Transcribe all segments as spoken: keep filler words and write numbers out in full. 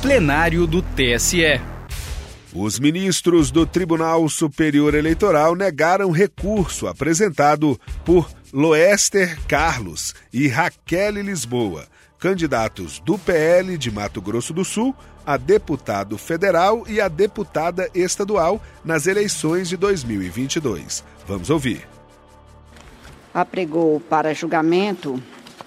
plenário do T S E. Os ministros do Tribunal Superior Eleitoral negaram recurso apresentado por Loester Carlos e Raquel Lisboa, candidatos do P L de Mato Grosso do Sul a deputado federal e a deputada estadual nas eleições de dois mil e vinte e dois. Vamos ouvir. Apregou para julgamento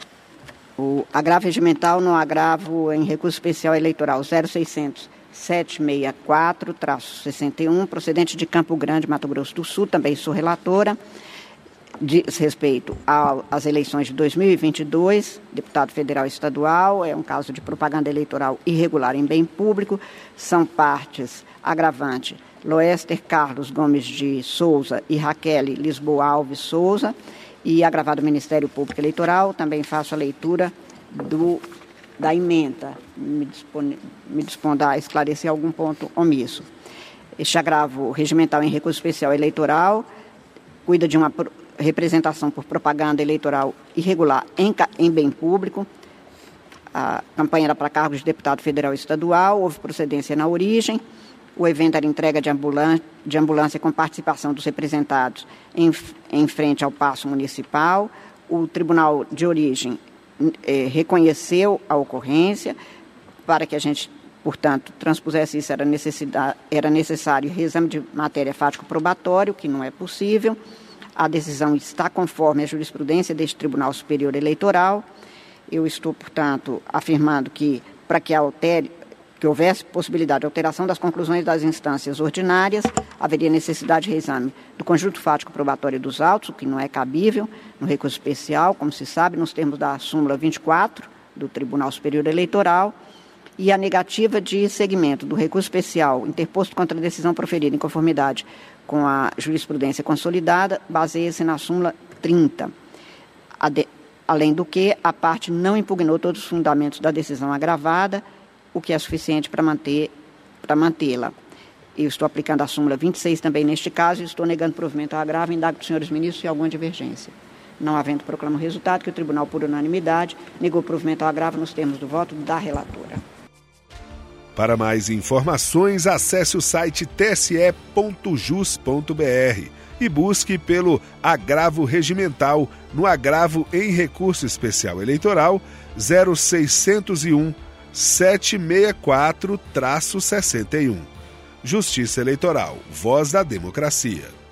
o agravo regimental no agravo em recurso especial eleitoral zero seiscentos, setecentos e sessenta e quatro, sessenta e um, procedente de Campo Grande, Mato Grosso do Sul, também sou relatora, diz respeito às eleições de dois mil e vinte e dois, deputado federal e estadual, é um caso de propaganda eleitoral irregular em bem público, são partes agravante Loester Carlos Gomes de Souza e Raquel Lisboa Alves Souza, e agravado Ministério Público Eleitoral, também faço a leitura do, da ementa, me, dispone, me dispondo a esclarecer algum ponto omisso. Este agravo regimental em recurso especial eleitoral cuida de uma representação por propaganda eleitoral irregular em, em bem público. A campanha era para cargos de deputado federal e estadual, houve procedência na origem. O evento era entrega de ambulância, de ambulância com participação dos representados em, em frente ao Paço Municipal. O Tribunal de Origem eh, reconheceu a ocorrência. Para que a gente, portanto, transpusesse isso, era, necessidade, era necessário reexame de matéria fático-probatório, que não é possível. A decisão está conforme a jurisprudência deste Tribunal Superior Eleitoral. Eu estou, portanto, afirmando que, para que altere, que houvesse possibilidade de alteração das conclusões das instâncias ordinárias, haveria necessidade de reexame do conjunto fático probatório dos autos, o que não é cabível no recurso especial, como se sabe, nos termos da súmula vinte e quatro do Tribunal Superior Eleitoral, e a negativa de seguimento do recurso especial interposto contra a decisão proferida em conformidade com a jurisprudência consolidada, baseia-se na súmula trinta. De, além do que, a parte não impugnou todos os fundamentos da decisão agravada, o que é suficiente para manter, para mantê-la. Eu estou aplicando a súmula vinte e seis também neste caso e estou negando provimento ao agravo em indago dos senhores ministros se alguma divergência. Não havendo, proclamo o resultado que o Tribunal, por unanimidade, negou provimento ao agravo nos termos do voto da relatora. Para mais informações, acesse o site t s e ponto jus ponto b r e busque pelo agravo regimental no agravo em recurso especial eleitoral zero seiscentos e um, setecentos e sessenta e quatro, sessenta e um. Justiça Eleitoral, voz da democracia.